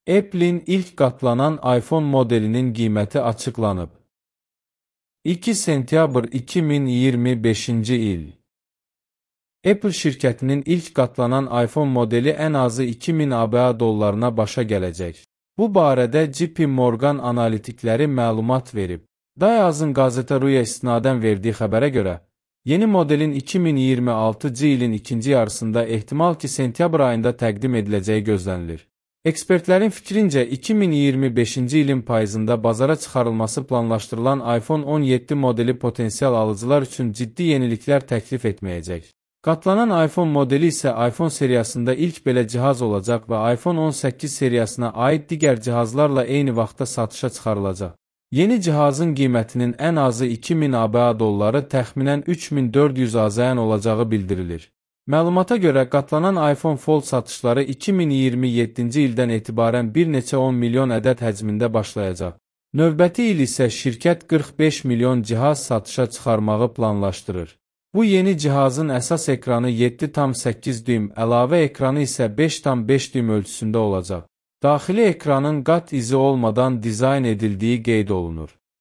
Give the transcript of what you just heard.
Apple'in ilk qatlanan iPhone modelinin qiyməti açıqlanıb. 2 sentyabr 2025-ci il. Apple şirkətinin ilk qatlanan iPhone modeli ən azı 2000 ABŞ dollarına başa gələcək. Bu barədə JP Morgan analitikləri məlumat verib. Dayazın Gazeta.ru-ya istinadən verdiyi xəbərə görə, yeni modelin 2026-cı ilin ikinci yarısında ehtimal ki sentyabr ayında təqdim ediləcəyi gözlənilir. Ekspertlərin fikrincə 2025-ci ilin payızında bazara çıxarılması planlaşdırılan iPhone 17 modeli potensial alıcılar üçün ciddi yeniliklər təklif etməyəcək. Qatlanan iPhone modeli isə iPhone seriyasında ilk belə cihaz olacaq və iPhone 18 seriyasına aid digər cihazlarla eyni vaxtda satışa çıxarılacaq. Yeni cihazın qiymətinin ən azı 2000 ABŞ dolları təxminən 3400 AZN olacağı bildirilir. Məlumata görə qatlanan iPhone Fold satışları 2027-ci ildən etibarən bir neçə 10 milyon ədəd həcmində başlayacaq. Növbəti il isə şirkət 45 milyon cihaz satışa çıxarmağı planlaşdırır. Bu yeni cihazın əsas ekranı 7,8 düym, əlavə ekranı isə 5,5 düym ölçüsündə olacaq. Daxili ekranın qat izi olmadan dizayn edildiyi qeyd olunur.